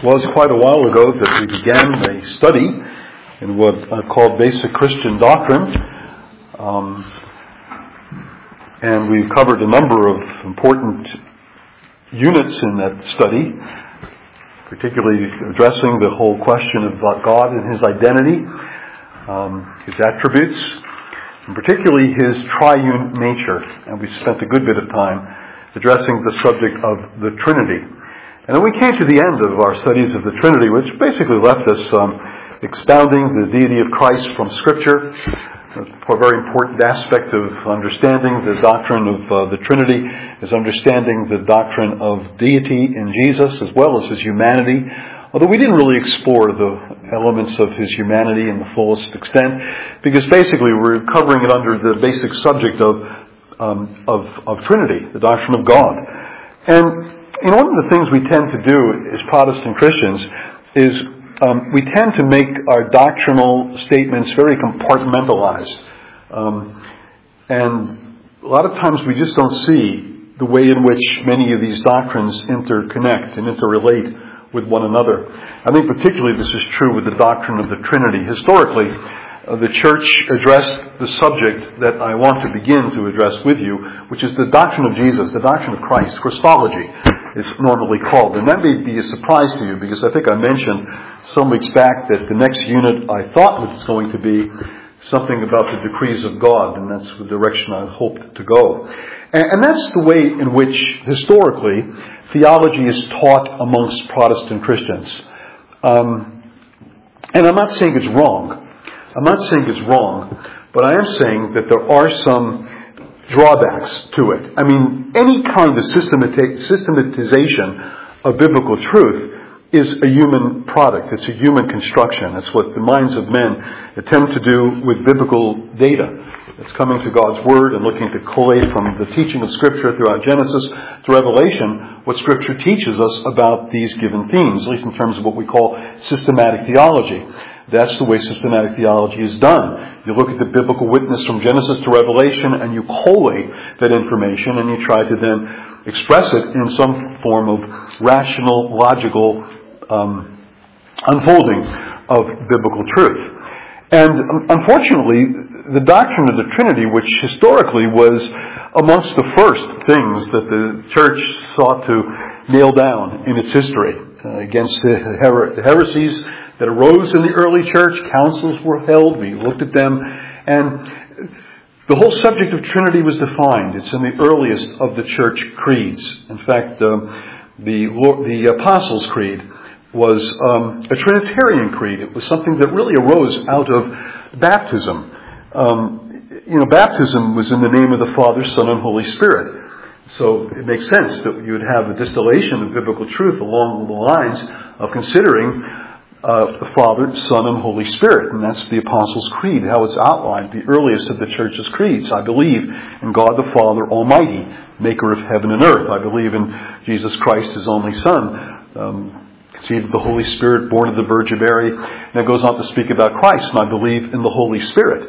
was quite a while ago that we began a study in what are called basic Christian doctrine. And we've covered a number of important units in that study, particularly addressing the whole question about God and His identity, His attributes, and particularly His triune nature. And we spent a good bit of time addressing the subject of the Trinity. And then we came to the end of our studies of the Trinity, which basically left us expounding the deity of Christ from Scripture. A very important aspect of understanding the doctrine of the Trinity is understanding the doctrine of deity in Jesus as well as His humanity. Although we didn't really explore the elements of His humanity in the fullest extent, because basically we're covering it under the basic subject of Trinity, the doctrine of God. And one of the things we tend to do as Protestant Christians is we tend to make our doctrinal statements very compartmentalized. And a lot of times we just don't see the way in which many of these doctrines interconnect and interrelate with one another. I think particularly this is true with the doctrine of the Trinity. Historically, the Church addressed the subject that I want to begin to address with you, which is the doctrine of Jesus, the doctrine of Christ. Christology is normally called. And that may be a surprise to you, because I think I mentioned some weeks back that the next unit I thought was going to be something about the decrees of God, and that's the direction I hoped to go. And that's the way in which, historically, theology is taught amongst Protestant Christians. And I'm not saying it's wrong. But I am saying that there are some drawbacks to it. I mean, any kind of systematization of biblical truth is a human product. It's a human construction. It's what the minds of men attempt to do with biblical data. It's coming to God's Word and looking to collate from the teaching of Scripture throughout Genesis to Revelation what Scripture teaches us about these given themes, at least in terms of what we call systematic theology. That's the way systematic theology is done. You look at the biblical witness from Genesis to Revelation and you collate that information and you try to then express it in some form of rational, logical unfolding of biblical truth. And unfortunately, the doctrine of the Trinity, which historically was amongst the first things that the Church sought to nail down in its history against the heresies that arose in the early Church, councils were held, we looked at them, and the whole subject of Trinity was defined. It's in the earliest of the Church creeds. In fact, the Apostles' Creed was a Trinitarian creed. It was something that really arose out of baptism. Baptism was in the name of the Father, Son, and Holy Spirit. So it makes sense that you would have a distillation of biblical truth along the lines of considering the Father, Son, and Holy Spirit. And that's the Apostles' Creed, how it's outlined, the earliest of the Church's creeds. I believe in God the Father Almighty, maker of heaven and earth. I believe in Jesus Christ, His only Son, conceived of the Holy Spirit, born of the Virgin Mary. And it goes on to speak about Christ, and I believe in the Holy Spirit.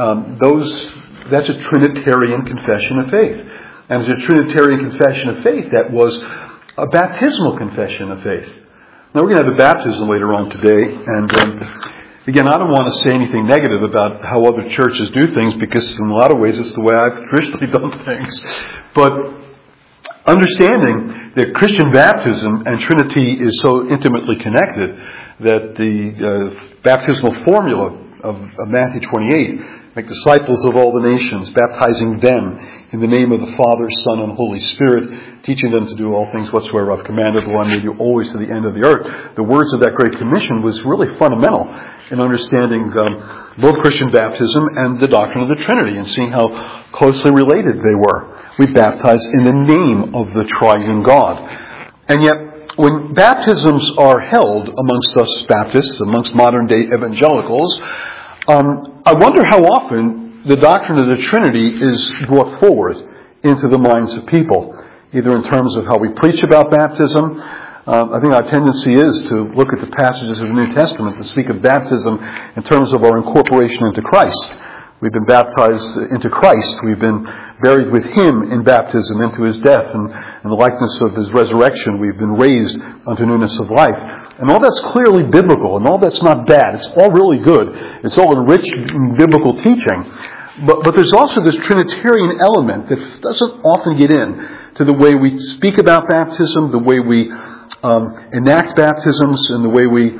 That's a Trinitarian confession of faith. And as a Trinitarian confession of faith, that was a baptismal confession of faith. Now we're going to have a baptism later on today, and again, I don't want to say anything negative about how other churches do things, because in a lot of ways it's the way I've traditionally done things. But understanding that Christian baptism and Trinity is so intimately connected that the baptismal formula of Matthew 28, make disciples of all the nations, baptizing them in the name of the Father, Son, and Holy Spirit, teaching them to do all things whatsoever I've commanded, the one made you always to the end of the earth. The words of that Great Commission was really fundamental in understanding both Christian baptism and the doctrine of the Trinity, and seeing how closely related they were. We baptize in the name of the triune God. And yet, when baptisms are held amongst us Baptists, amongst modern-day evangelicals, I wonder how often the doctrine of the Trinity is brought forward into the minds of people, either in terms of how we preach about baptism. I think our tendency is to look at the passages of the New Testament to speak of baptism in terms of our incorporation into Christ. We've been baptized into Christ. We've been buried with Him in baptism into His death, and in the likeness of His resurrection, we've been raised unto newness of life. And all that's clearly biblical, and all that's not bad. It's all really good. It's all enriched biblical teaching. But there's also this Trinitarian element that doesn't often get in to the way we speak about baptism, the way we enact baptisms, and the way we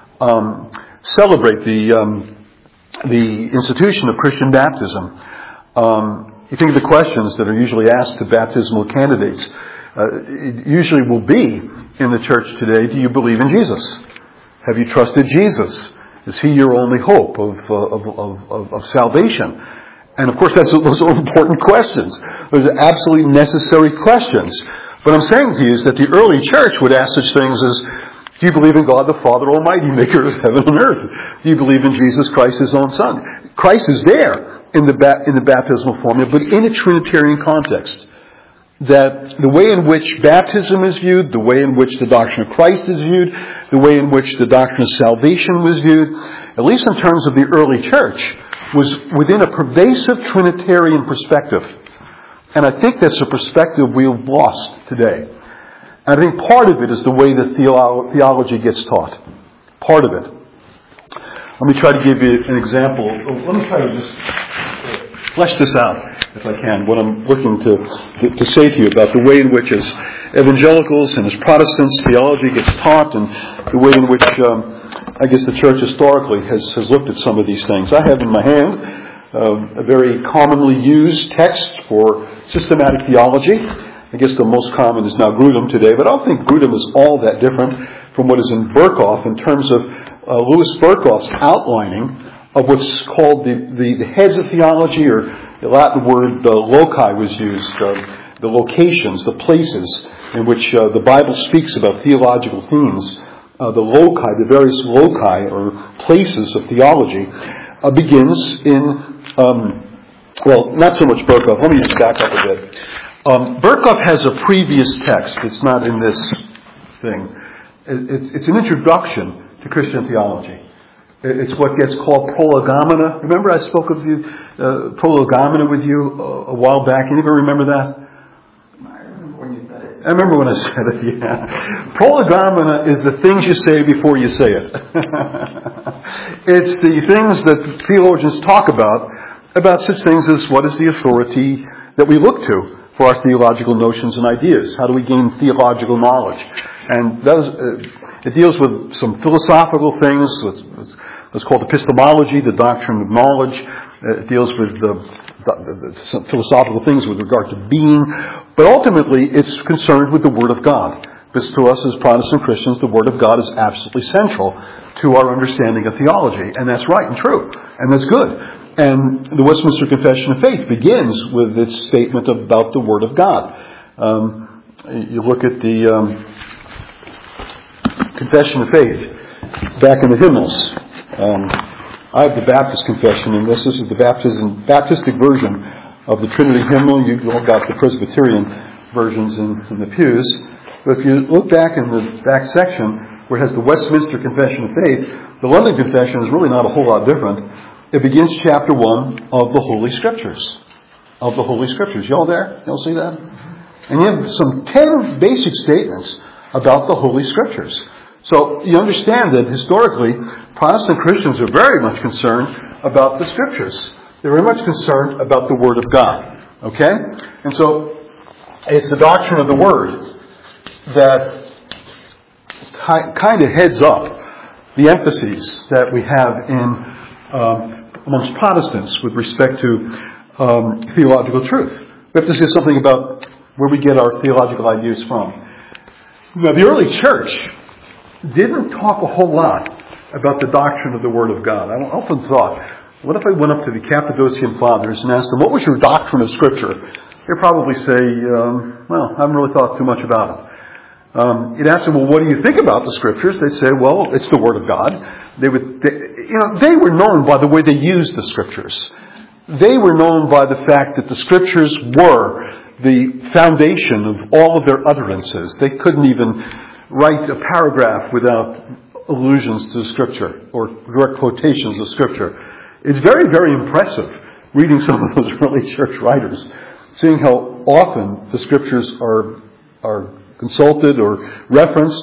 celebrate the institution of Christian baptism. You think of the questions that are usually asked to baptismal candidates. It usually will be in the church today, do you believe in Jesus? Have you trusted Jesus? Is He your only hope of salvation? And of course, those are important questions. Those are absolutely necessary questions. What I'm saying to you is that the early church would ask such things as, do you believe in God the Father Almighty, maker of heaven and earth? Do you believe in Jesus Christ, His own Son? Christ is there in the baptismal formula, but in a Trinitarian context. That the way in which baptism is viewed, the way in which the doctrine of Christ is viewed, the way in which the doctrine of salvation was viewed, at least in terms of the early church, was within a pervasive Trinitarian perspective. And I think that's a perspective we have lost today. And I think part of it is the way the theology gets taught. Part of it. Let me try to give you an example. Let me try to just flesh this out, if I can, what I'm looking to say to you about the way in which as evangelicals and as Protestants theology gets taught, and the way in which I guess the church historically has looked at some of these things. I have in my hand a very commonly used text for systematic theology. I guess the most common is now Grudem today, but I don't think Grudem is all that different from what is in Berkhof in terms of Louis Berkhof's outlining of what's called the heads of theology, or the Latin word loci was used, the locations, the places in which the Bible speaks about theological themes. The loci, the various loci or places of theology, begins in, not so much Berkhof. Let me just back up a bit. Berkhof has a previous text. It's not in this thing. It's an introduction to Christian theology. It's what gets called prolegomena. Remember I spoke of prolegomena with you a while back? Anybody remember that? I remember when I said it, yeah. Prolegomena is the things you say before you say it. It's the things that theologians talk about such things as what is the authority that we look to for our theological notions and ideas. How do we gain theological knowledge? And it deals with some philosophical things, what's called epistemology, the doctrine of knowledge. It deals with some philosophical things with regard to being. But ultimately, it's concerned with the Word of God. Because to us as Protestant Christians, the Word of God is absolutely central to our understanding of theology. And that's right and true. And that's good. And the Westminster Confession of Faith begins with its statement about the Word of God. You look at the Confession of Faith back in the hymnals. I have the Baptist Confession, and this is the Baptistic version of the Trinity hymnal. You've all got the Presbyterian versions in the pews. But if you look back in the back section where it has the Westminster Confession of Faith, the London Confession is really not a whole lot different. It begins chapter 1 of the Holy Scriptures. Of the Holy Scriptures. You all there? You all see that? And you have some 10 basic statements about the Holy Scriptures. So you understand that historically, Protestant Christians are very much concerned about the Scriptures. They're very much concerned about the Word of God. Okay? And so it's the doctrine of the Word that kind of heads up the emphases that we have in amongst Protestants with respect to theological truth. We have to say something about where we get our theological ideas from. Now, the early church didn't talk a whole lot about the doctrine of the Word of God. I often thought, what if I went up to the Cappadocian Fathers and asked them, what was your doctrine of Scripture? They'd probably say, I haven't really thought too much about it. You'd ask them, well, what do you think about the Scriptures? They'd say, well, it's the Word of God. They were known by the way they used the Scriptures. They were known by the fact that the Scriptures were the foundation of all of their utterances. They couldn't even write a paragraph without allusions to Scripture or direct quotations of Scripture. It's very, very impressive reading some of those early church writers, seeing how often the Scriptures are consulted or referenced.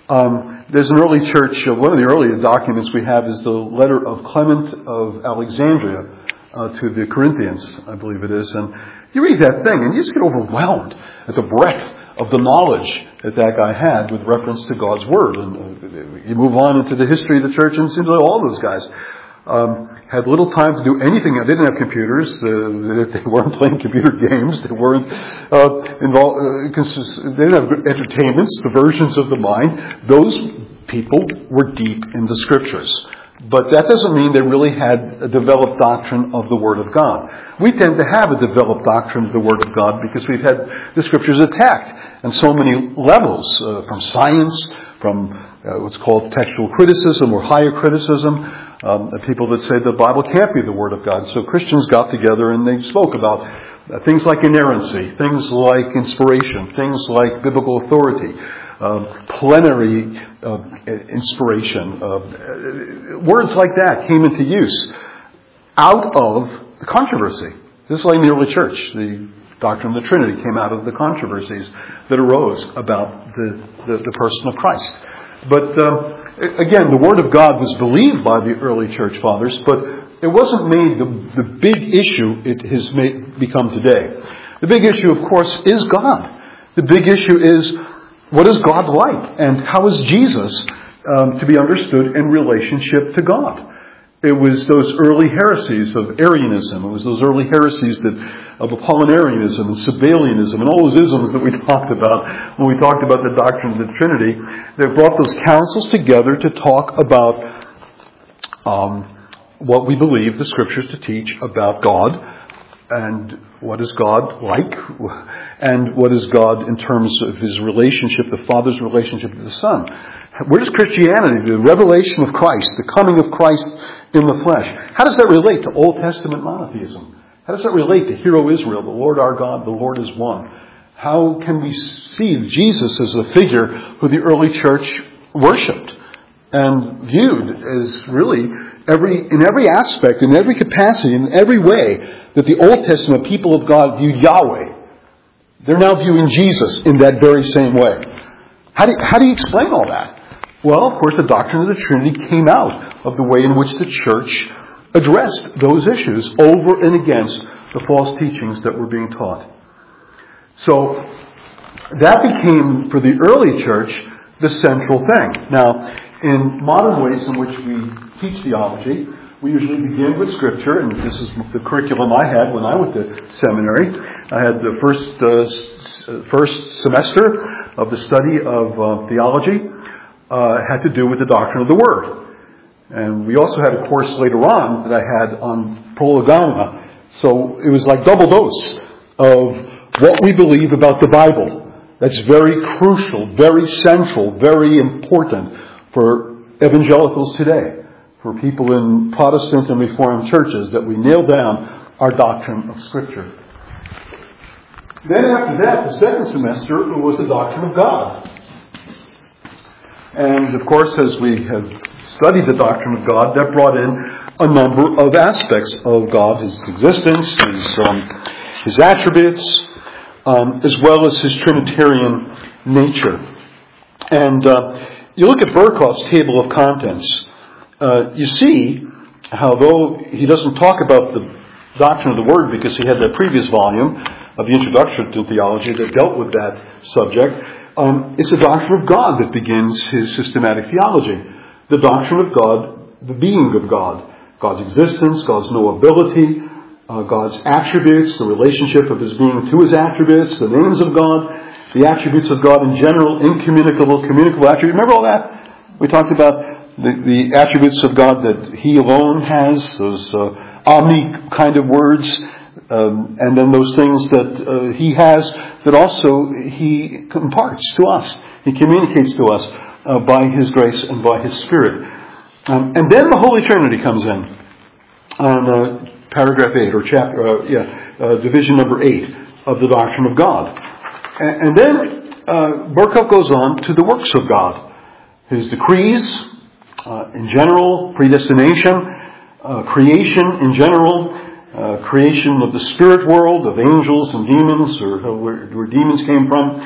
There's an early church, one of the earliest documents we have is the letter of Clement of Alexandria to the Corinthians, I believe it is. And you read that thing and you just get overwhelmed at the breadth of the knowledge that guy had with reference to God's Word. And you move on into the history of the church and it seems like all those guys had little time to do anything. They didn't have computers. They weren't playing computer games. They weren't involved. They didn't have entertainments, diversions of the mind. Those people were deep in the Scriptures. But that doesn't mean they really had a developed doctrine of the Word of God. We tend to have a developed doctrine of the Word of God because we've had the Scriptures attacked on so many levels, from science, from what's called textual criticism or higher criticism, people that say the Bible can't be the Word of God. So Christians got together and they spoke about things like inerrancy, things like inspiration, things like biblical authority, plenary inspiration. Words like that came into use out of the controversy. Just like in the early church, the doctrine of the Trinity came out of the controversies that arose about the person of Christ. But again, the Word of God was believed by the early church fathers, but it wasn't made the big issue it has become today. The big issue, of course, is God. The big issue is, what is God like? And how is Jesus to be understood in relationship to God? It was those early heresies of Arianism. It was those early heresies of Apollinarianism and Sabellianism and all those isms that we talked about when we talked about the doctrine of the Trinity. They brought those councils together to talk about what we believe the Scriptures to teach about God, and what is God like, and what is God in terms of His relationship, the Father's relationship to the Son. Where does Christianity, the revelation of Christ, the coming of Christ in the flesh, how does that relate to Old Testament monotheism? How does that relate to Hear, O Israel, the Lord our God, the Lord is one? How can we see Jesus as a figure who the early church worshipped and viewed as really in every aspect, in every capacity, in every way that the Old Testament people of God viewed Yahweh? They're now viewing Jesus in that very same way. How do you explain all that? Well, of course, the doctrine of the Trinity came out of the way in which the church addressed those issues over and against the false teachings that were being taught. So that became, for the early church, the central thing. Now, in modern ways in which we teach theology, we usually begin with Scripture, and this is the curriculum I had when I went to seminary. I had the first semester of the study of theology had to do with the doctrine of the Word. And we also had a course later on that I had on prolegomena. So it was like double dose of what we believe about the Bible. That's very crucial, very central, very important for evangelicals today, for people in Protestant and Reformed churches, that we nail down our doctrine of Scripture. Then after that, the second semester was the doctrine of God. And of course, as we have studied the doctrine of God, that brought in a number of aspects of God, His existence, His attributes, as well as His Trinitarian nature. And you look at Berkhof's table of contents, you see how, though he doesn't talk about the doctrine of the Word because he had that previous volume of the Introduction to Theology that dealt with that subject, it's the doctrine of God that begins his systematic theology. The doctrine of God, the being of God, God's existence, God's knowability, God's attributes, the relationship of His being to His attributes, the names of God, the attributes of God in general, incommunicable, communicable attributes. Remember all that? We talked about the attributes of God that He alone has, those omni kind of words, and then those things that He has that also He imparts to us. He communicates to us by His grace and by His Spirit. And then the Holy Trinity comes in on paragraph 8, or division number 8 of the doctrine of God. And then Berkhof goes on to the works of God. His decrees in general, predestination, creation in general, creation of the spirit world, of angels and demons, or where demons came from,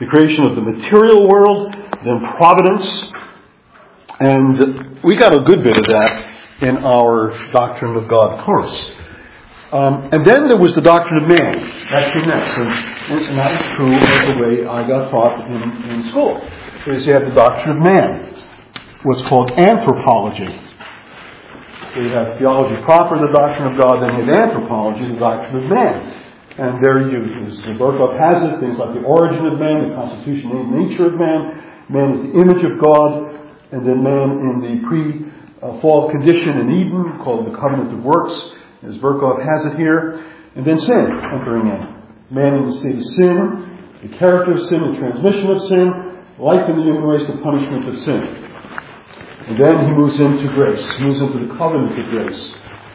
the creation of the material world, then providence. And we got a good bit of that in our Doctrine of God course. And then there was the doctrine of man. That came next. And that is true of the way I got taught in school. Is you have the doctrine of man, what's called anthropology. So you have theology proper, the doctrine of God, then you have anthropology, the doctrine of man. And there you, as Berkhoff has it, things like the origin of man, the constitution and nature of man. Man is the image of God, and then man in the pre-fall condition in Eden, called the covenant of works, as Berkhoff has it here. And then sin entering in. Man in the state of sin, the character of sin, the transmission of sin, life in the human race, the punishment of sin. And then he moves into grace. He moves into the covenant of grace,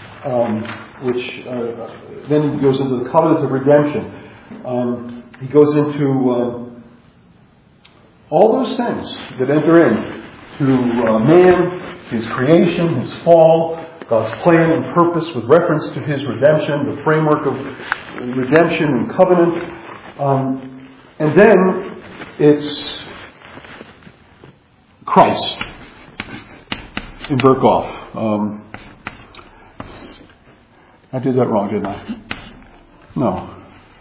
then he goes into the covenant of redemption. He goes into all those things that enter in to man, his creation, his fall, God's plan and purpose with reference to his redemption, the framework of redemption and covenant. And then it's Christ in Berkhoff. I did that wrong, didn't I? No.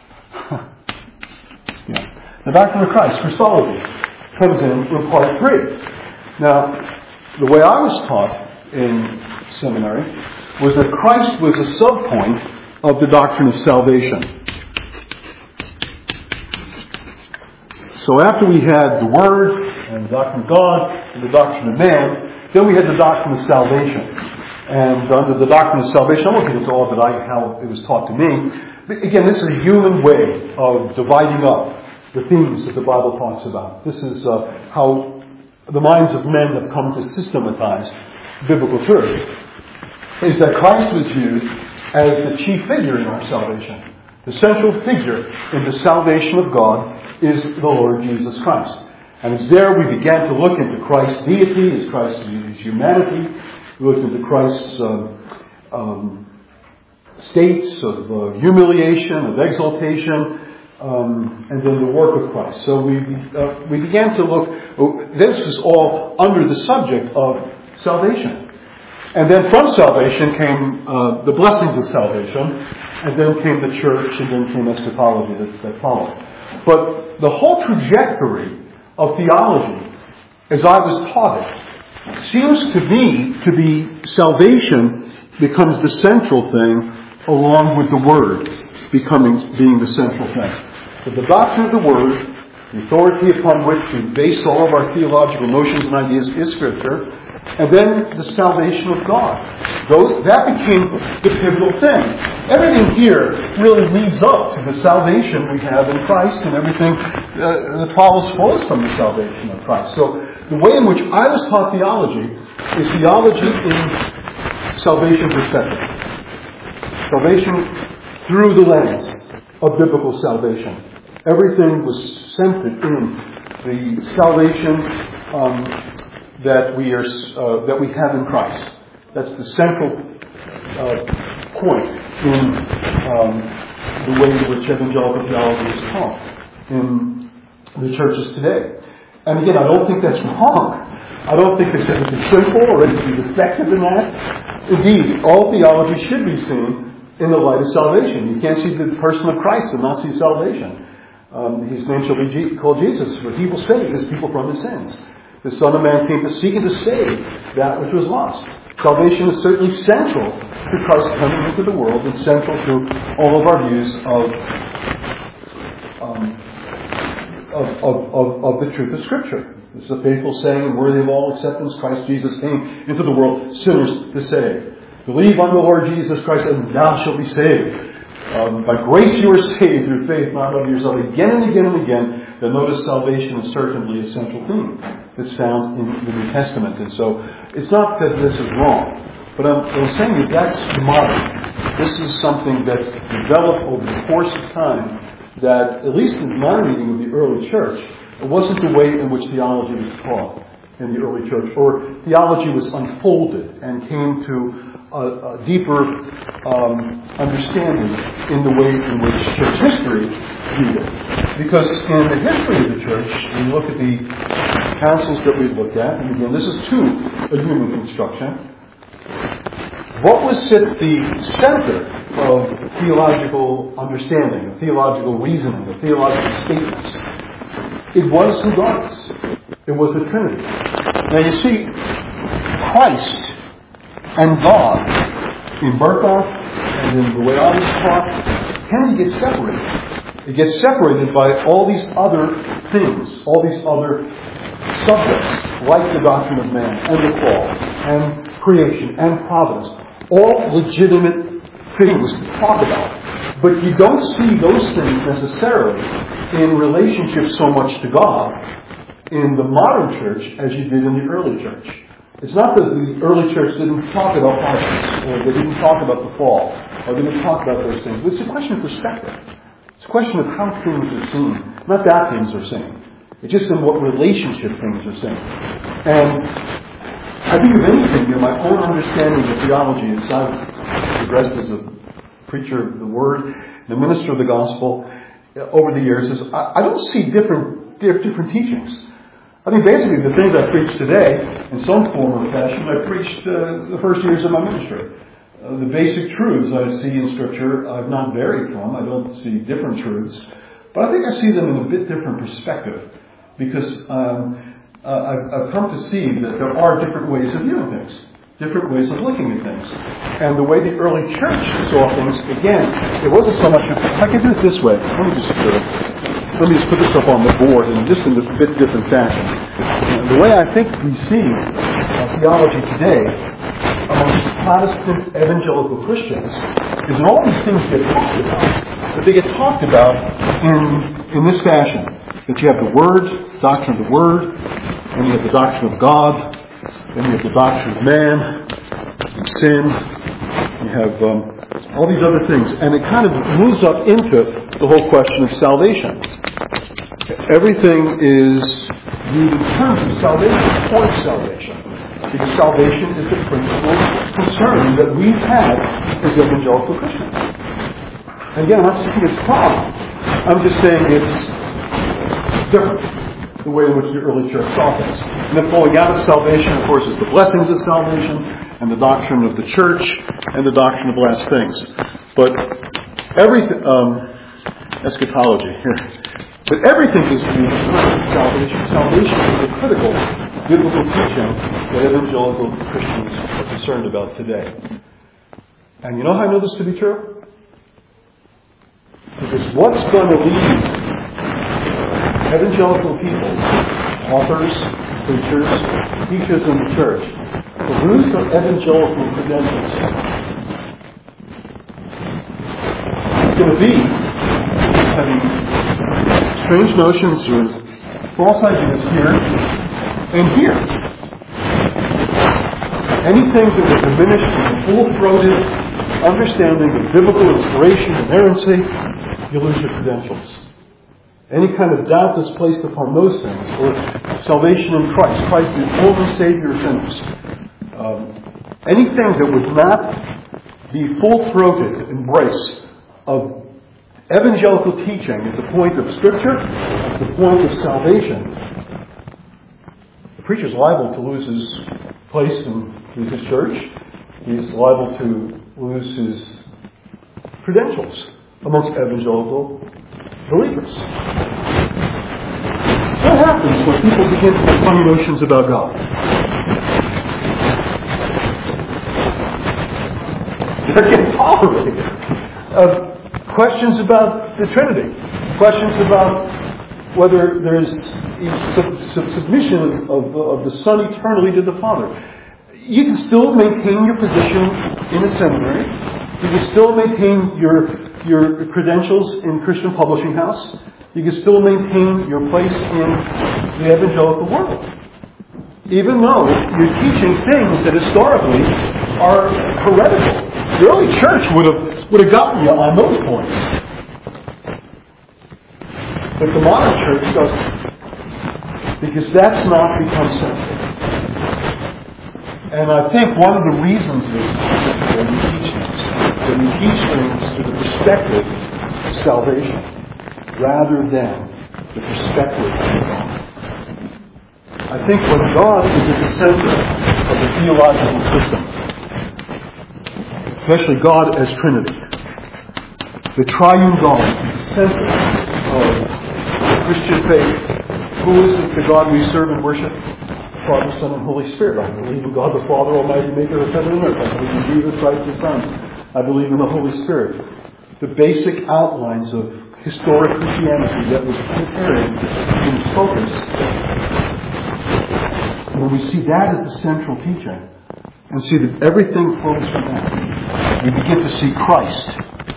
Yeah. The doctrine of Christ, Christology, comes in part 3. Now, the way I was taught in seminary was that Christ was a subpoint of the doctrine of salvation. So after we had the Word and the doctrine of God and the doctrine of man, then we had the doctrine of salvation. And under the doctrine of salvation, I won't get into all of it, how it was taught to me. But again, this is a human way of dividing up the themes that the Bible talks about. This is how the minds of men have come to systematize biblical truth. Is that Christ was viewed as the chief figure in our salvation. The central figure in the salvation of God is the Lord Jesus Christ. And it's there we began to look into Christ's deity, his humanity. We looked into Christ's states of humiliation, of exaltation, and then the work of Christ. So we began to look. This is all under the subject of salvation. And then from salvation came the blessings of salvation, and then came the church, and then came eschatology that followed. But the whole trajectory of theology, as I was taught it, seems to me to be salvation becomes the central thing, along with the Word being the central thing. So the doctrine of the Word, the authority upon which we base all of our theological notions and ideas is Scripture, and then the salvation of God. That became the pivotal thing. Everything here really leads up to the salvation we have in Christ, and everything that flows from the salvation of Christ. So the way in which I was taught theology is theology in salvation perspective. Salvation through the lens of biblical salvation. Everything was centered in the salvation that we have in Christ. That's the central point in the way in which evangelical theology is taught in the churches today. And again, I don't think that's wrong. I don't think there's anything sinful or anything defective in that. Indeed, all theology should be seen in the light of salvation. You can't see the person of Christ and not see salvation. His name shall be called Jesus, for he will save his people from their sins. The Son of Man came to seek and to save that which was lost. Salvation is certainly central to Christ coming into the world, and central to all of our views of the truth of Scripture. It's a faithful saying and worthy of all acceptance. Christ Jesus came into the world sinners to save. Believe on the Lord Jesus Christ and thou shalt be saved. By grace you are saved through faith, not of yourself. Again and again and again, you'll notice salvation is certainly a central theme that's found in the New Testament. And so, it's not that this is wrong. But what I'm saying is that's modern. This is something that's developed over the course of time that, at least in my reading of the early church, it wasn't the way in which theology was taught in the early church, or theology was unfolded and came to a deeper understanding in the way in which church history viewed it. Because in the history of the church, when you look at the councils that we've looked at, and again, this is to a human construction, what was at the center of theological understanding, of theological reasoning, of theological statements? It was who God is. It was the Trinity. Now you see, Christ and God in Berkhoff and in the way I was taught tend to get separated. It gets separated by all these other things, all these other subjects, like the doctrine of man and the fall and creation and providence. All legitimate things to talk about. But you don't see those things necessarily in relationship so much to God in the modern church as you did in the early church. It's not that the early church didn't talk about providence, or they didn't talk about the fall, or they didn't talk about those things. But it's a question of perspective. It's a question of how things are seen, not that things are seen. It's just in what relationship things are seen. And I think, if anything, my own understanding of theology as I've progressed as a preacher of the Word, and a minister of the Gospel over the years, is I don't see different teachings. I think basically the things I preach today, in some form or fashion, I preached the first years of my ministry. The basic truths I see in Scripture I've not varied from. I don't see different truths. But I think I see them in a bit different perspective. Because I've come to see that there are different ways of viewing things, different ways of looking at things. And the way the early church saw things, again, it wasn't so much, if I can do it this way, let me just put this up on the board in just in a bit different fashion. The way I think we see theology today amongst Protestant evangelical Christians is that all these things get talked about, but they get talked about in this fashion. That you have the Word, doctrine of the Word, and you have the doctrine of God, then you have the doctrine of man, and sin, you have all these other things. And it kind of moves up into the whole question of salvation. Everything is viewed in terms of salvation, towards salvation. Because salvation is the principal concern that we've had as evangelical Christians. And again, I'm not saying it's wrong. I'm just saying it's different, the way in which the early church saw things. And then flowing out of salvation, of course, is the blessings of salvation, and the doctrine of the church, and the doctrine of last things. But everything, eschatology here. But everything is viewed in terms of salvation. Salvation is the critical biblical teaching that evangelical Christians are concerned about today. And you know how I know this to be true? Because what's going to lead evangelical people, authors, preachers, teachers in the church, to lose their evangelical credentials? It's going to be having strange notions or false ideas here and here. Anything that would diminish the full-throated understanding of biblical inspiration and inerrancy, you lose your credentials. Any kind of doubt that's placed upon those things, or salvation in Christ, Christ the only Savior of sinners, anything that would not be full-throated embrace of evangelical teaching at the point of Scripture, at the point of salvation, the preacher's liable to lose his place in his church. He's liable to lose his credentials amongst evangelical believers. What happens when people begin to have funny notions about God? They're getting tolerated. Questions about the Trinity. Questions about whether there's submission of the Son eternally to the Father. You can still maintain your position in a seminary. You can still maintain your credentials in Christian Publishing House. You can still maintain your place in the evangelical world. Even though you're teaching things that historically are heretical. The early church would have gotten you on those points. But the modern church doesn't. Because that's not become central. And I think one of the reasons is that we teach things through the perspective of salvation rather than the perspective of God. I think when God is at the center of the theological system, especially God as Trinity, the triune God is at the center of the Christian faith. Who is the God we serve and worship? Father, Son, and Holy Spirit. I believe in God the Father Almighty, maker of heaven and earth. I believe in Jesus Christ, His Son. I believe in the Holy Spirit. The basic outlines of historic Christianity that was Trinitarian in its focus. When we see that as the central teaching, and see that everything flows from that, we begin to see Christ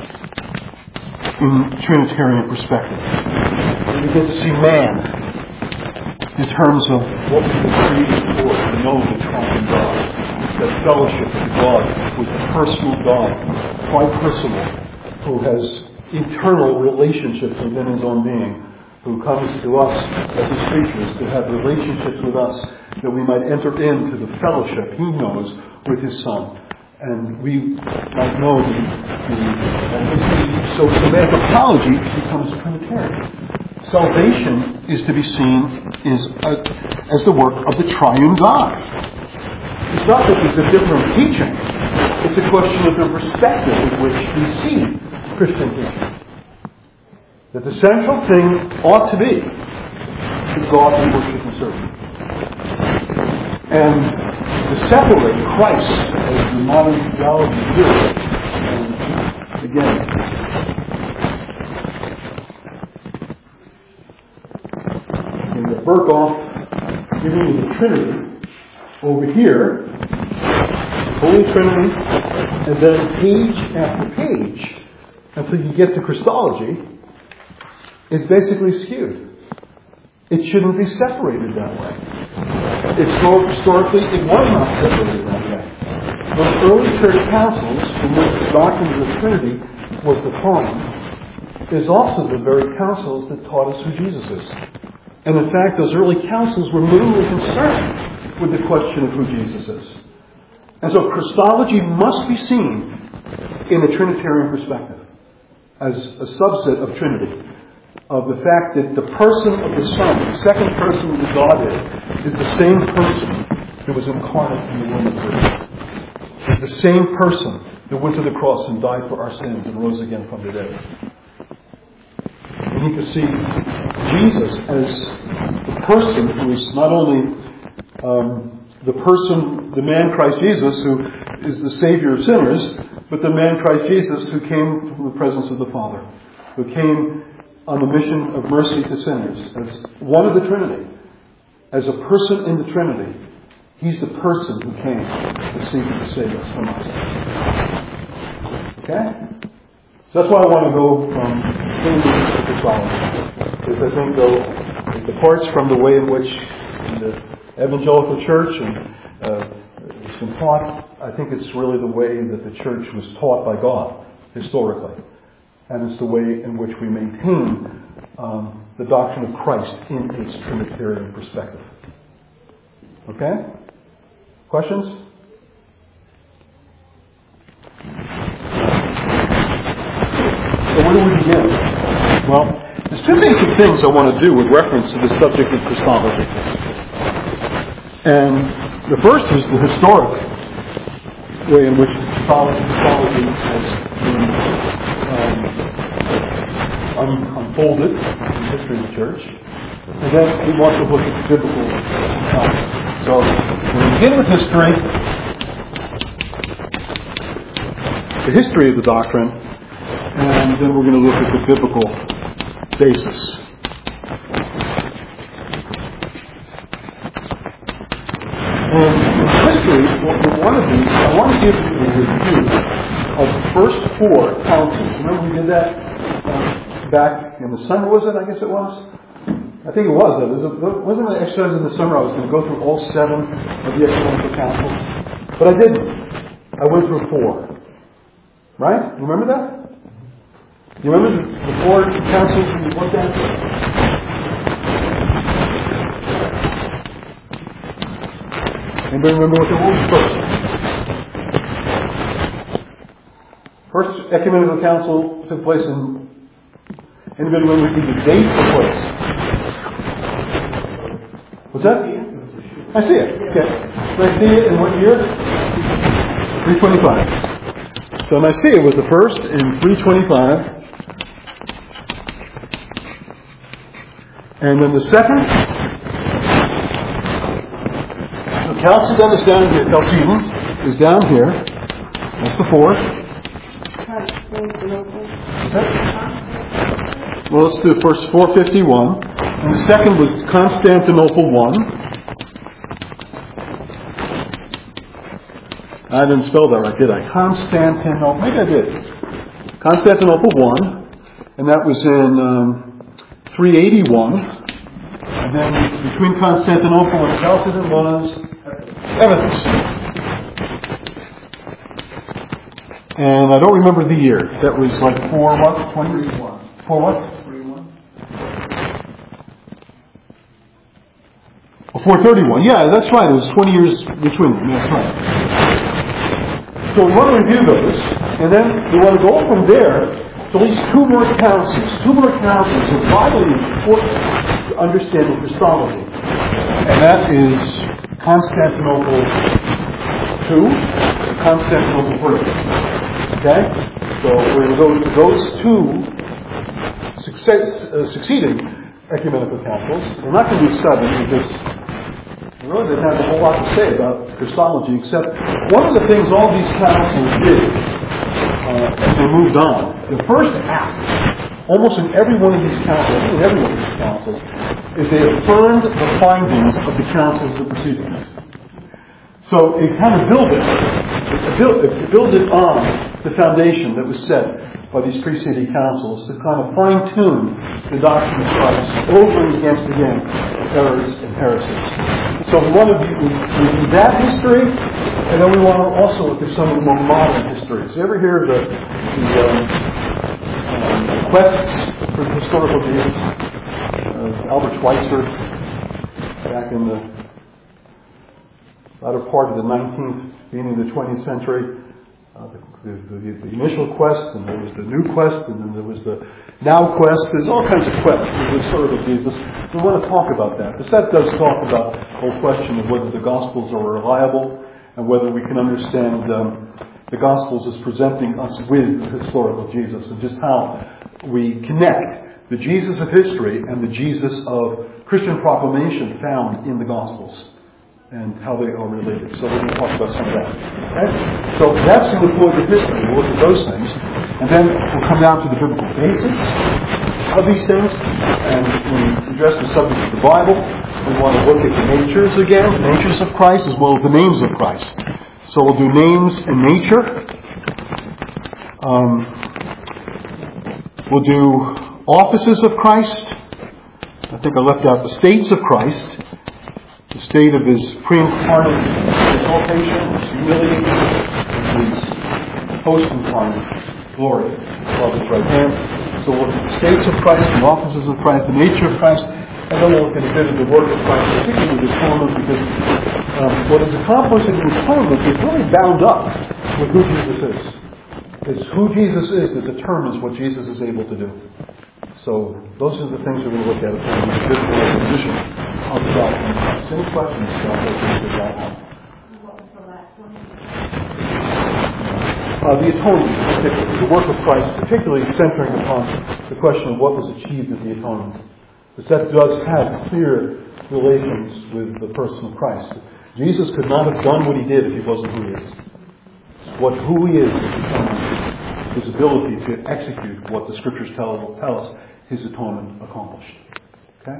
in Trinitarian perspective. We begin to see man in terms of what we were created for, to know the triune God, that fellowship with God, with the personal God, tri-personal, who has eternal relationships within His own being, who comes to us as His creatures to have relationships with us, that we might enter into the fellowship He knows with His Son. And we might know so the anthropology becomes Trinitarian. Salvation is to be seen as the work of the triune God. It's not that there's a different teaching. It's a question of the perspective in which we see Christian teaching. That the central thing ought to be the God we worship and serve. And to separate Christ, as the modern theology do, and again, Berkhoff giving you the Trinity over here, Holy Trinity, and then page after page, until you get to Christology, is basically skewed. It shouldn't be separated that way. Historically, it was not separated that way. Those early church councils, in which the doctrine of the Trinity was defined, is also the very councils that taught us who Jesus is. And in fact, those early councils were mainly concerned with the question of who Jesus is. And so Christology must be seen in a Trinitarian perspective, as a subset of Trinity, of the fact that the person of the Son, the second person of the Godhead, is the same person that was incarnate in the womb of the Virgin. Is the same person that went to the cross and died for our sins and rose again from the dead. We need to see Jesus as the person who is not only the man Christ Jesus, who is the Savior of sinners, but the man Christ Jesus who came from the presence of the Father, who came on the mission of mercy to sinners, as one of the Trinity, as a person in the Trinity. He's the person who came to seek and to save us from us. Okay? So that's why I want to go from Trinity to Christology. Because I think, though, it departs from the way in which the evangelical church it's been taught. I think it's really the way that the church was taught by God, historically. And it's the way in which we maintain the doctrine of Christ in its Trinitarian perspective. Okay? Questions? So where do we begin? Well, there's two basic things I want to do with reference to the subject of Christology. And the first is the historic way in which Christology has been unfolded in the history of the church. And then we want to look at the biblical account. So we begin with history, the history of the doctrine, and then we're going to look at the biblical basis. And in history, one of these, I want to give you a review of the first four councils. Remember we did that back in the summer, was it? I guess it was. I think it was. It wasn't an exercise in the summer. I was going to go through all 7 of the ecumenical councils. But I didn't. I went through 4. Right? You remember that? You remember the 4 councils we looked at? Anybody remember what was first? First ecumenical council took place in... Anybody remember the date or place? What's that? Nicaea. Okay. Nicaea in what year? 325. So Nicaea was the first in 325. And then the second, Chalcedon is down here. Chalcedon is down here. That's the fourth. Okay. Well, let's do first 451. And the second was Constantinople I. I didn't spell that right, did I? Constantinople. Maybe I did. Constantinople I. And that was in 381. And then between Constantinople and Chalcedon was Ephesus. And I don't remember the year. That was like 4 what? 21. 4 what? 431. Yeah, that's right. It was 20 years between them. That's right. So we want to review those, and then we want to go from there to at least two more councils. Two more councils are vitally important to understanding Christology. And that is Constantinople II and Constantinople III. Okay? So we're going to go to those two succeeding ecumenical councils. We're not going to do 7 because we really didn't have a whole lot to say about Christology, except one of the things all these councils did as they moved on, the first act, almost in every one of these councils, is they affirmed the findings of the councils that preceded it. So it kind of built it on the foundation that was set by these preceding councils to kind of fine-tune the doctrine of Christ over and against again errors and heresies. So we want to review that history, and then we want to also look at some of the more modern histories. You ever hear the quests for the historical Jesus? Albert Schweitzer, back in the latter part of the 19th, beginning of the 20th century. The initial quest, and there was the new quest, and then there was the now quest. There's all kinds of quests in the story of Jesus. We want to talk about that. The set does talk about the whole question of whether the Gospels are reliable and whether we can understand the Gospels as presenting us with the historical Jesus, and just how we connect the Jesus of history and the Jesus of Christian proclamation found in the Gospels, and how they are related. So we're going to talk about some of that. Okay? So that's going to look at history. We'll look at those things. And then we'll come down to the biblical basis of these things. And when we address the subject of the Bible, we want to look at the natures again, the natures of Christ, as well as the names of Christ. So we'll do names and nature. We'll do offices of Christ. I think I left out the states of Christ. The state of his pre-incarnate exaltation, his humility, his post-incarnate glory, above his right hand. So we'll look at the states of Christ, the offices of Christ, the nature of Christ, and then we'll look at a bit of the work of Christ, particularly the atonement, because what is accomplished in the atonement is really bound up with who Jesus is. It's who Jesus is that determines what Jesus is able to do. So those are the things we're going to look at in terms of the biblical exposition of the doctrine of Christ. Any questions about those things that I have? What was the last one? The atonement, particularly, the work of Christ, particularly centering upon the question of what was achieved at the atonement. Because that does have clear relations with the person of Christ. Jesus could not have done what he did if he wasn't who he is. Who he is determines his ability to execute what the Scriptures tell us his atonement accomplished. Okay?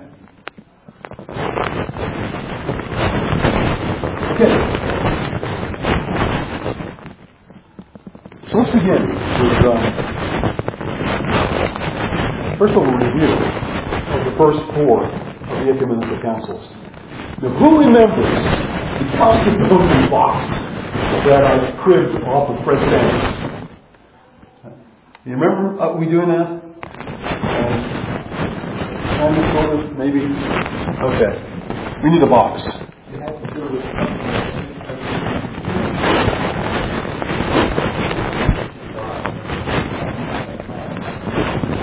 Okay. So let's begin with, first of all, a review of the first 4 of the ecumenical councils. Now, who remembers the Chalcedonian box that I cribbed off of Fred Sanders? You remember we doing that? Kind of, sort of, maybe? Okay. We need a box. You have to do with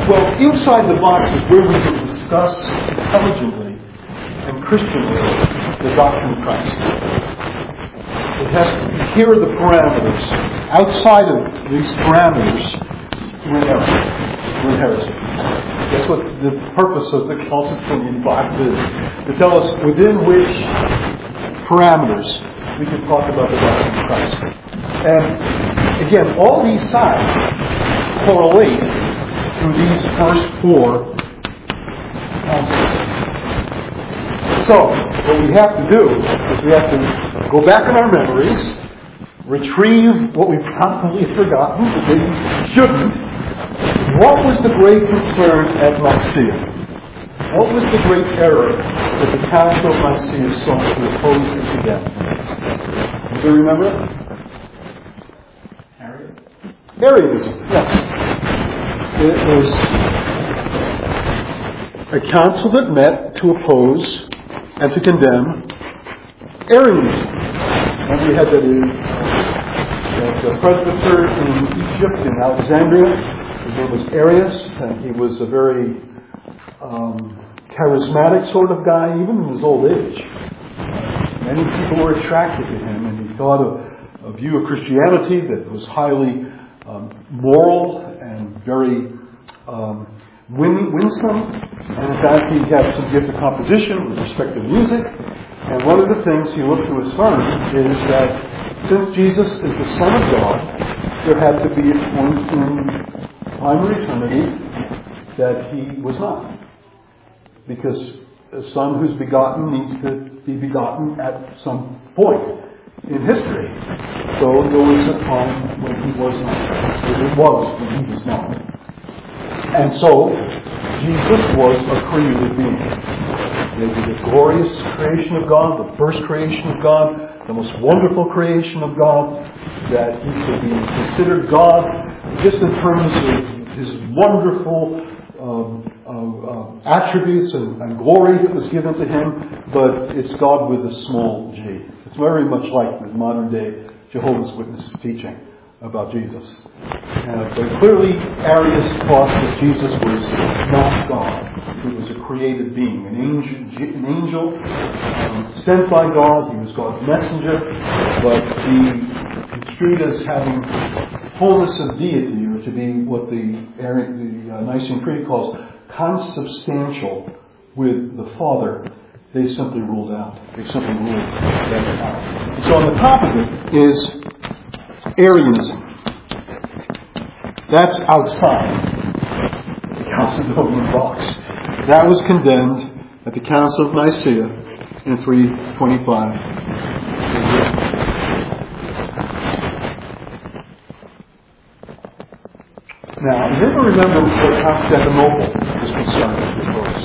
Well, inside the box is where we can discuss intelligently and Christianly the doctrine of Christ. It has to be, here are the parameters. Outside of these parameters, we're in error. We're in heresy. That's what the purpose of the Chalcedonian box is. To tell us within which parameters we can talk about the doctrine of Christ. And again, all these sides correlate through these first four concepts. So, what we have to do is we have to go back in our memories, retrieve what we've probably forgotten, but maybe shouldn't. What was the great concern at Nicaea? What was the great error that the Council of Nicaea sought to oppose and condemn? Do you remember it? Arianism, yes. It was a council that met to oppose and to condemn Arianism. And we had that the presbyter in Egypt, in Alexandria. His name was Arius, and he was a very charismatic sort of guy, even in his old age. Many people were attracted to him, and he thought of a view of Christianity that was highly moral and very winsome. And in fact, he had some gift of composition with respect to music. And one of the things he looked to affirm is that since Jesus is the Son of God, there had to be a point in time or eternity that he was not. Because a son who's begotten needs to be begotten at some point in history. So there was a time when he was not. It was when he was not. And so, Jesus was a created being. Maybe the glorious creation of God, the first creation of God, the most wonderful creation of God, that he should be considered God just in terms of his wonderful attributes and glory that was given to him, but it's God with a small g. It's very much like the modern day Jehovah's Witnesses teaching about Jesus. But clearly Arius taught that Jesus was not God. He was a created being, an angel sent by God. He was God's messenger, but he construed as having fullness of deity, or to be what the Nicene Creed calls consubstantial with the Father. They simply ruled out. They simply ruled that out. So on the top of it is Arianism. That's outside the Chalcedonian box. That was condemned at the Council of Nicaea in 325. Now, you never remember what Constantinople is concerned with those.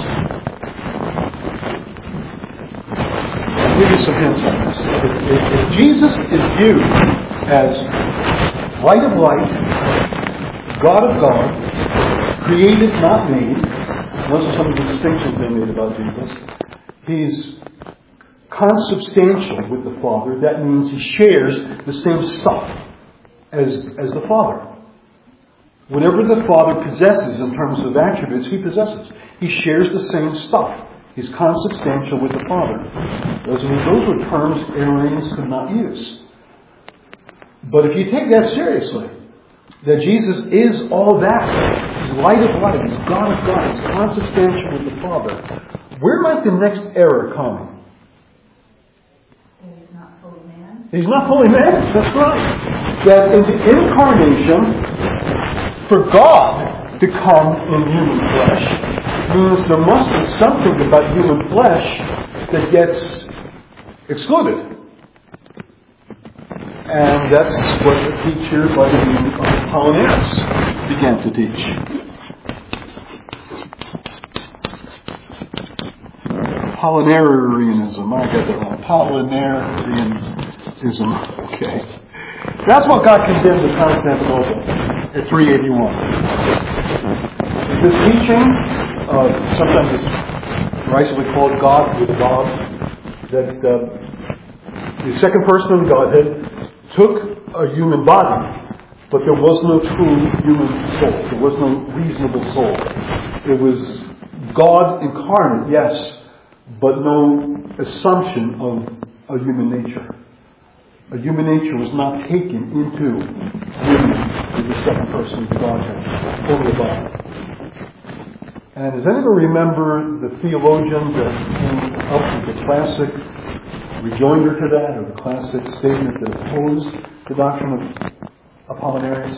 I'll give you some hints on this. If Jesus is viewed as light of light, God of God, created, not made, those are some of the distinctions they made about Jesus. He's consubstantial with the Father. That means he shares the same stuff as the Father. Whatever the Father possesses in terms of attributes, he possesses. He shares the same stuff. He's consubstantial with the Father. Those were terms Arians could not use. But if you take that seriously, that Jesus is all that, he's light of light, he's God of God, he's consubstantial with the Father, where might the next error come? He's not fully man. He's not fully man, that's right. That in the incarnation, for God to come in human flesh means there must be something about human flesh that gets excluded. And that's what the teacher by the name of Apollinaris began to teach. Apollinarianism. I got that wrong. Apollinarianism. Okay. That's what got condemned at Constantinople at 381. This teaching, sometimes it's rightly called God with God, that the second person in Godhead took a human body but there was no true human soul. There was no reasonable soul. It was God incarnate, yes, but no assumption of a human nature. A human nature was not taken into union with the second person of the Godhead, over the body. And does anyone remember the theologian that came up with the classic rejoinder to that, or the classic statement that opposed the doctrine of Apollinarius?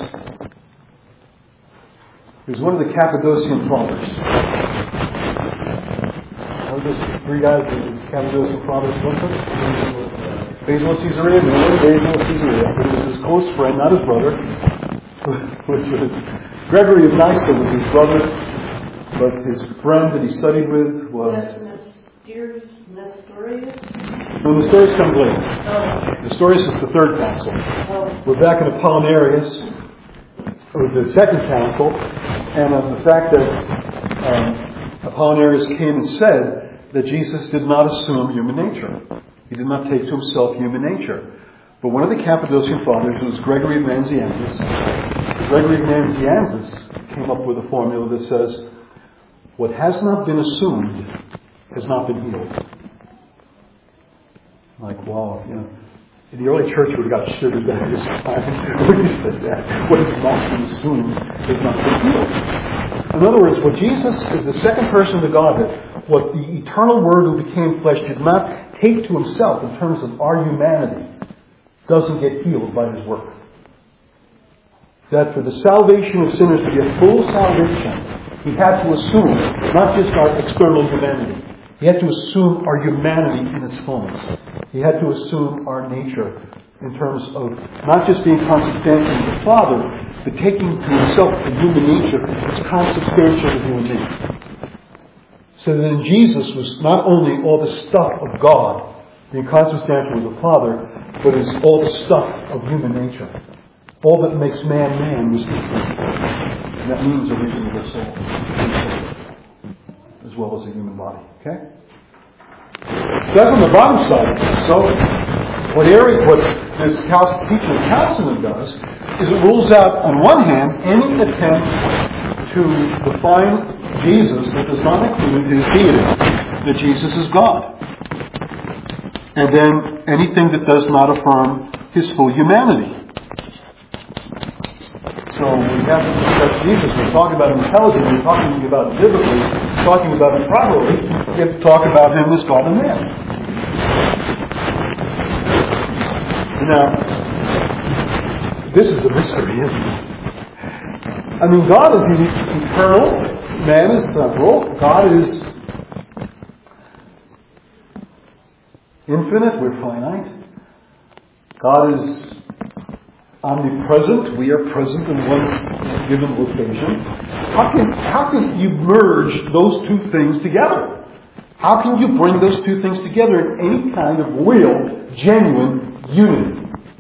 He was one of the Cappadocian Fathers. One of those three guys, the Cappadocian Fathers, what's it? Basil of Caesarea, no, Basil of Caesarea. It was his close friend, not his brother, which was Gregory of Nyssa was his brother, but his friend that he studied with was... Nestorius? No, Nestorius comes later. Nestorius is the third council. We're back in Apollinarius, or the second council, and of the fact that Apollinarius came and said that Jesus did not assume human nature. He did not take to himself human nature. But one of the Cappadocian Fathers was Gregory of Nazianzus. Gregory of Nazianzus came up with a formula that says, what has not been assumed has not been healed. Like, wow, in the early church would have got shivered down his time when he said that. What has not been assumed has not been healed. In other words, what Jesus is the second person of the Godhead, what the eternal Word who became flesh does not take to himself in terms of our humanity, doesn't get healed by his work. That for the salvation of sinners to be a full salvation, he had to assume not just our external humanity. He had to assume our humanity in its fullness. He had to assume our nature in terms of not just being consubstantial with the Father, but taking to himself the human nature as consubstantial with human nature. So that in Jesus was not only all the stuff of God, being consubstantial with the Father, but is all the stuff of human nature. All that makes man was his nature. And that means a reasonable soul, as well as a human body. Okay? That's on the bottom side. So, what this teaching of Chalcedon does is it rules out, on one hand, any attempt to define Jesus that does not include his deity, that Jesus is God. And then anything that does not affirm his full humanity. So when we have to discuss Jesus, we're talking about him intelligently, we're talking about him biblically, we're talking about him properly, we have to talk about him as God and man. Now, this is a mystery, isn't it? I mean, God is eternal, man is temporal, God is infinite, we're finite. God is omnipresent, we are present in one given location. How can you merge those two things together? How can you bring those two things together in any kind of real, genuine unity?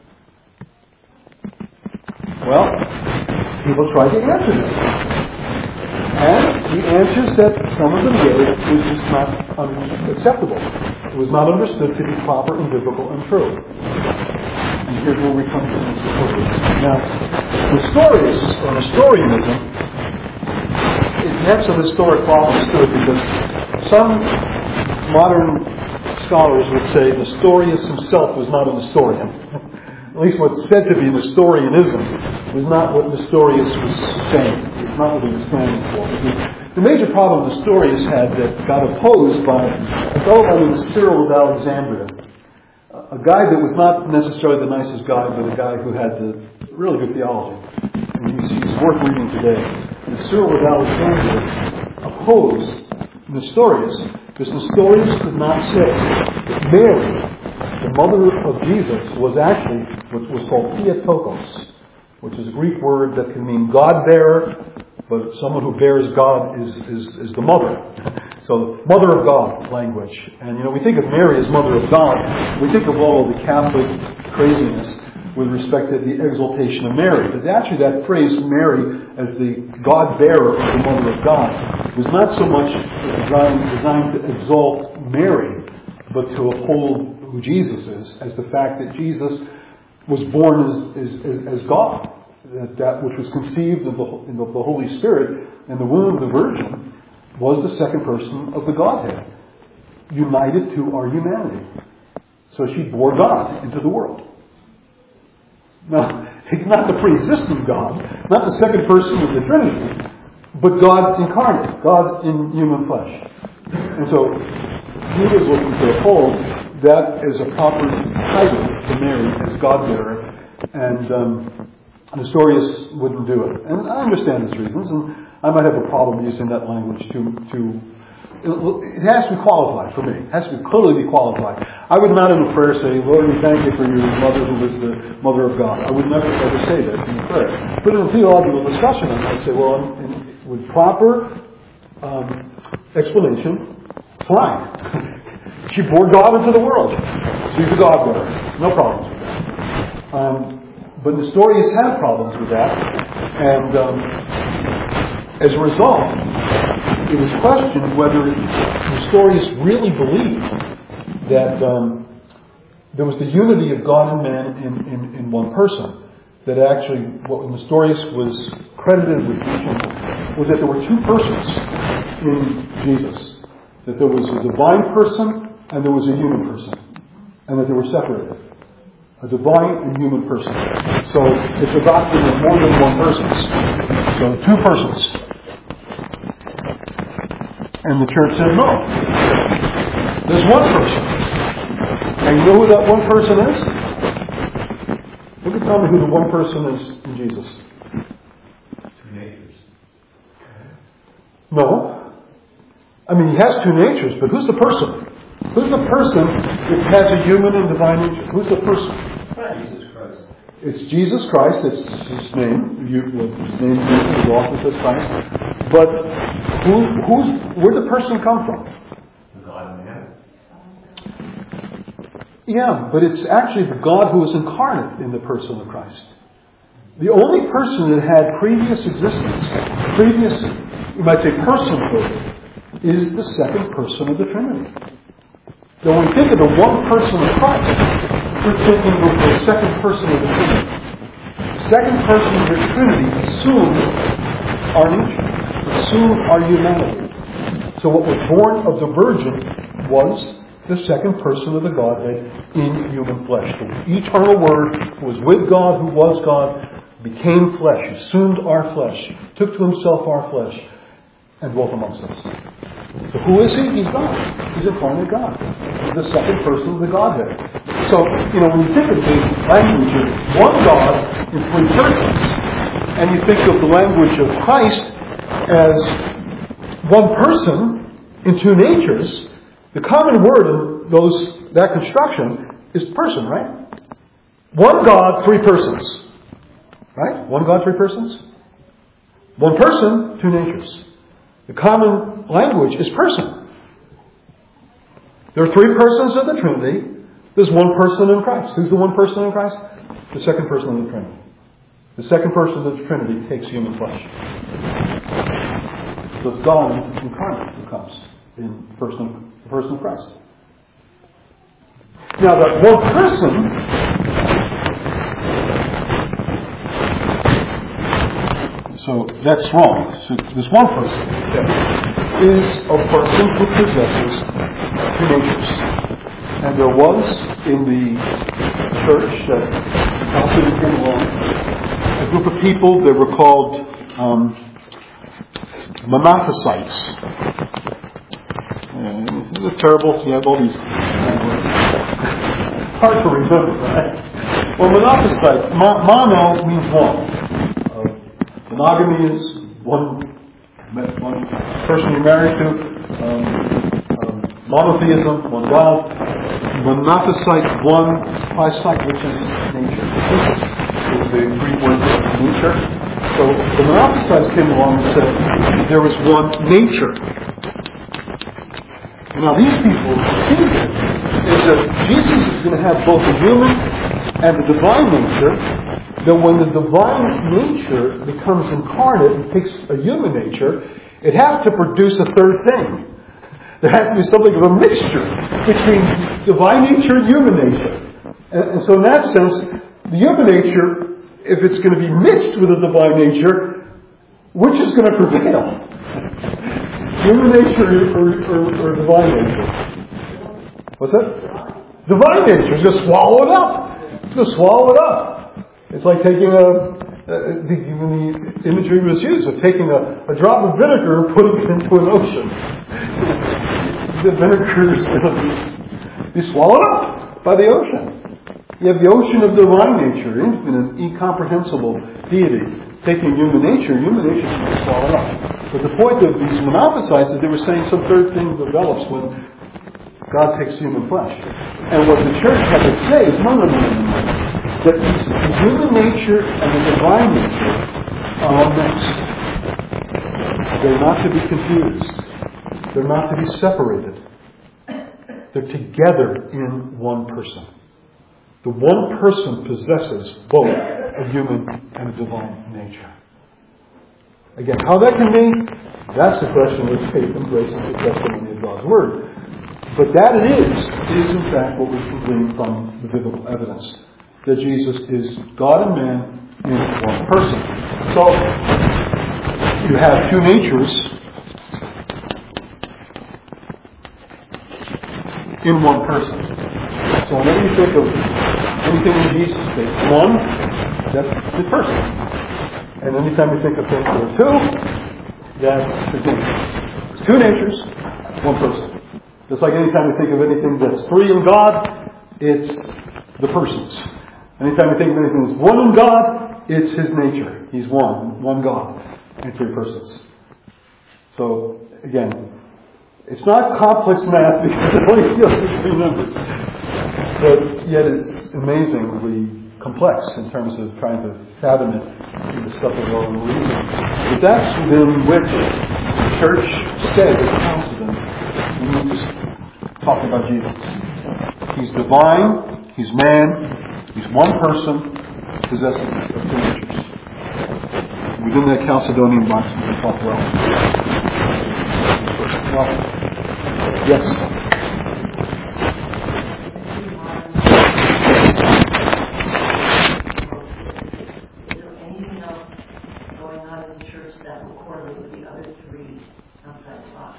Well, people try to answer this. And the answers that some of them gave was just not acceptable. It was not understood to be proper and biblical and true. And here's where we come to Nestorius. Now, Nestorius, or Nestorianism, it has some historic problems to it because some modern scholars would say Nestorius himself was not a Nestorian. At least what's said to be Nestorianism was not what Nestorius was saying. It's not what he was standing for. The major problem Nestorius had that got opposed by a fellow by the name of Cyril of Alexandria. A guy that was not necessarily the nicest guy, but a guy who had the really good theology. And he's worth reading today. And Cyril of Alexandria opposed Nestorius, because Nestorius could not say that Mary, the mother of Jesus, was actually what was called Theotokos, which is a Greek word that can mean God-bearer, but someone who bears God is the mother. So, mother of God language. And we think of Mary as mother of God. We think of all of the Catholic craziness with respect to the exaltation of Mary. But actually that phrase, Mary, as the God-bearer, or the mother of God, was not so much designed to exalt Mary, but to uphold who Jesus is, as the fact that Jesus was born as God. that which was conceived of the Holy Spirit in the womb of the Virgin was the second person of the Godhead, united to our humanity. So she bore God into the world. Now, not the pre-existing God, not the second person of the Trinity, but God incarnate, God in human flesh. And so he was looking to uphold that as a proper title to Mary as God-bearer, and Nestorius wouldn't do it. And I understand his reasons, and I might have a problem using that language it has to be qualified for me. It has to clearly be qualified. I would not in a prayer say, Lord, we thank you for your mother who is the mother of God. I would never ever say that in a prayer. But in a theological discussion, I might say, well, with proper explanation, fine. She bore God into the world. She's the God-bearer. No problems with that. But Nestorius had problems with that. And as a result, it was questioned whether Nestorius really believed that there was the unity of God and man in one person. That actually, what Nestorius was credited with teaching was that there were two persons in Jesus. That there was a divine person and there was a human person. And that they were separated. A divine and human person. So it's a doctrine of more than one person. So two persons. And the church said, no. There's one person. And you know who that one person is? Who can tell me who the one person is in Jesus? Two natures. No. I mean, he has two natures, but who's the person? Who's the person that has a human and divine nature? Who's the person? Jesus Christ. It's Jesus Christ. It's his name. His name is often says Christ. But where'd the person come from? The God and man. Yeah, but it's actually the God who was incarnate in the person of Christ. The only person that had previous existence, you might say personhood, is the second person of the Trinity. Now when we think of the one person of Christ, we're thinking of the second person of the Trinity. The second person of the Trinity assumed our nature, assumed our humanity. So what was born of the Virgin was the second person of the Godhead in human flesh. The eternal Word who was with God, who was God, became flesh, assumed our flesh, took to himself our flesh, and dwelt amongst us. So who is he? He's God. He's incarnate God. He's the second person of the Godhead. So, when you think of the language of one God in three persons, and you think of the language of Christ as one person in two natures, the common word in that construction is person, right? One God, three persons. Right? One God, three persons. One person, two natures. The common language is person. There are three persons of the Trinity. There's one person in Christ. Who's the one person in Christ? The second person of the Trinity. The second person of the Trinity takes human flesh. So it's God incarnate who comes in the person of Christ. Now that one person, so that's wrong. So this one person is a person who possesses two natures. And there was in the church that Chalcedon came along a group of people that were called Monophysites. Isn't it terrible? You have all these words. Hard to remember, right? Well, Monophysite, mono means one. Monogamy is one person you're married to. Monotheism, one God. Monophysite, one physite, which is nature. Is the Greek word for nature. So the Monophysites came along and said there was one nature. Now these people see is that Jesus is going to have both the human and the divine nature. That when the divine nature becomes incarnate and takes a human nature, it has to produce a third thing. There has to be something of a mixture between divine nature and human nature. And so in that sense, the human nature if it's going to be mixed with the divine nature, which is going to prevail? Human nature or divine nature? What's that? Divine nature is going to swallow it up. It's going to swallow it up. It's like taking the imagery was used of taking a drop of vinegar and putting it into an ocean. The vinegar is going to be swallowed up by the ocean. You have the ocean of divine nature, infinite, incomprehensible deity, taking human nature is going to swallow it up. But the point of these monophysites is they were saying some third thing develops when God takes human flesh. And what the church had to say is, no. That the human nature and the divine nature are mixed. They're not to be confused. They're not to be separated. They're together in one person. The one person possesses both a human and a divine nature. Again, how that can be, that's the question which faith embraces the testimony of God's Word. But that it is in fact what we can glean from the biblical evidence. That Jesus is God and man in one person. So, you have two natures in one person. So whenever you think of anything in Jesus' case, one, that's the person. And anytime you think of things that are two, that's the nature. Two natures, one person. Just like anytime you think of anything that's three in God, it's the persons. Anytime you think of anything that's one in God, it's His nature. He's one God, in three persons. So, again, it's not complex math because it only deals with three numbers. But yet it's amazingly complex in terms of trying to fathom it in the stuff of our own reason. But that's within which the church said at Chalcedon, we need to talk about Jesus. He's divine, He's man, He's one person, possessing of two natures. Within that Chalcedonian box, we can talk well. Yes? Is there anything else going on in the church that will correlate with the other three outside the box?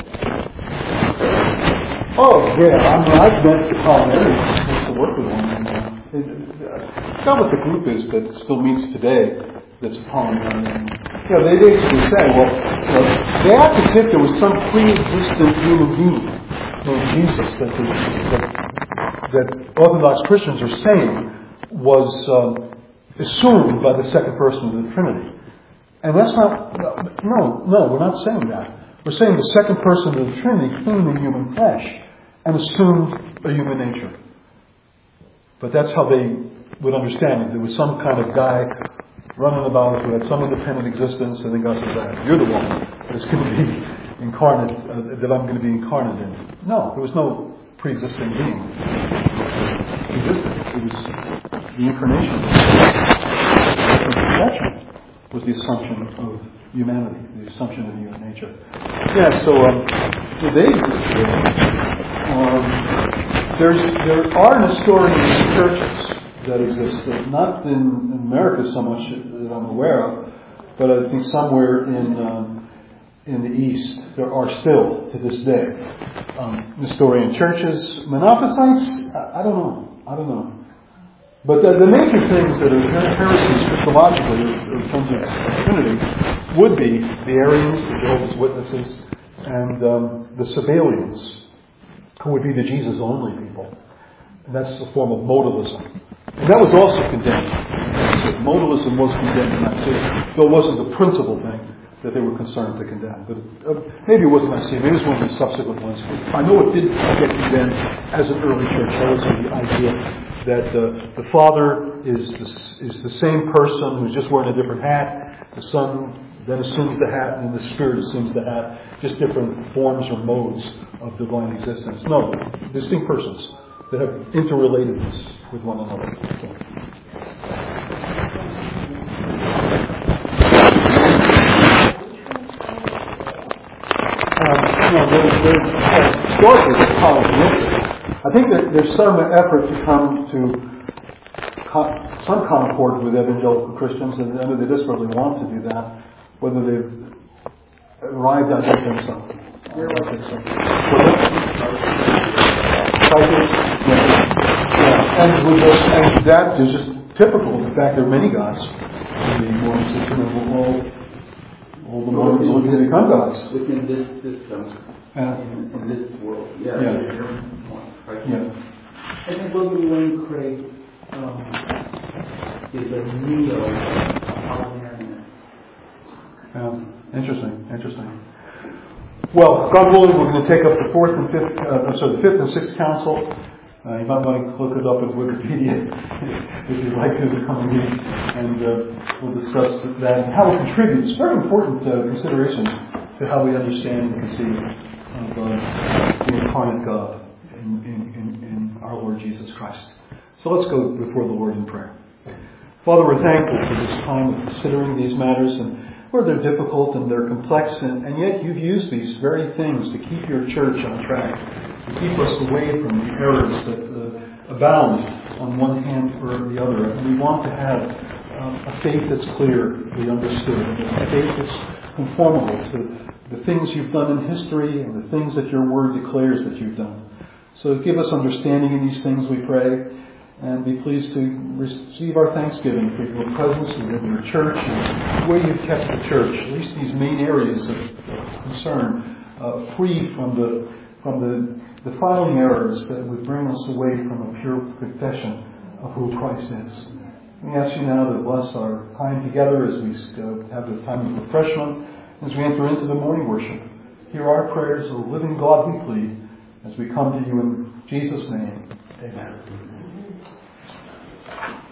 Oh, yeah. I've met the colonarians to work with one. It's not what the group is that still meets today that's Apollinarian. They basically say, they act as if there was some pre-existent human being named Jesus that Orthodox Christians are saying was assumed by the second person of the Trinity. And that's not, no, we're not saying that. We're saying the second person of the Trinity came in human flesh and assumed a human nature. But that's how they would understand it. There was some kind of guy running about who had some independent existence, and then God said, you're the one that's going to be incarnate, that I'm going to be incarnate in. No, there was no pre-existing being. It existed. It was the incarnation. The conception was the assumption of humanity, the assumption of human nature. Yeah, so they exist. There are Nestorian churches that exist, not in America so much that I'm aware of, but I think somewhere in the East there are still, to this day, Nestorian churches. Monophysites? I don't know. But the major things that are heresies Christologically, in terms of Trinity, would be the Arians, the Jehovah's Witnesses, and the Sabellians, who would be the Jesus-only people. And that's a form of modalism. And that was also condemned. So modalism was condemned in Nicaea, though it wasn't the principal thing that they were concerned to condemn. But maybe it wasn't Nicaea, maybe it was one of the subsequent ones. I know it did get condemned as an early church heresy, the idea that the Father is the same person who's just wearing a different hat, the Son then assumes the hat, and the Spirit assumes the hat, just different forms or modes of divine existence. No, distinct persons that have interrelatedness with one another. Historically, it's polytheistic. I think that there's some effort to come to some concord with evangelical Christians, and whether they desperately want to do that, whether they've arrived at it themselves. I don't think so. And that is just typical. In fact, there are many gods in the Mormon system, and all the Mormons looking to become gods. Within this system, in this world. Yeah. I think William Lane Craig is a neo-Apollinarian. Interesting. Well, God willing, we're going to take up the the fifth and sixth council. You might want to look it up at Wikipedia if you'd like to come meet, and we'll discuss that and how it contributes. Very important considerations to how we understand and conceive of the incarnate God in our Lord Jesus Christ. So let's go before the Lord in prayer. Father, we're thankful for this time of considering these matters, and where they're difficult and they're complex, and yet you've used these very things to keep your church on track, to keep us away from the errors that abound on one hand or the other. And we want to have a faith that's clearly understood, and a faith that's conformable to the things you've done in history and the things that your word declares that you've done. So give us understanding in these things, we pray, and be pleased to receive our thanksgiving for your presence within your church and the way you've kept the church, at least these main areas of concern, free from the defiling errors that would bring us away from a pure confession of who Christ is. We ask you now to bless our time together as we have the time of refreshment, as we enter into the morning worship. Hear our prayers, O living God, we plead, as we come to you in Jesus' name. Amen.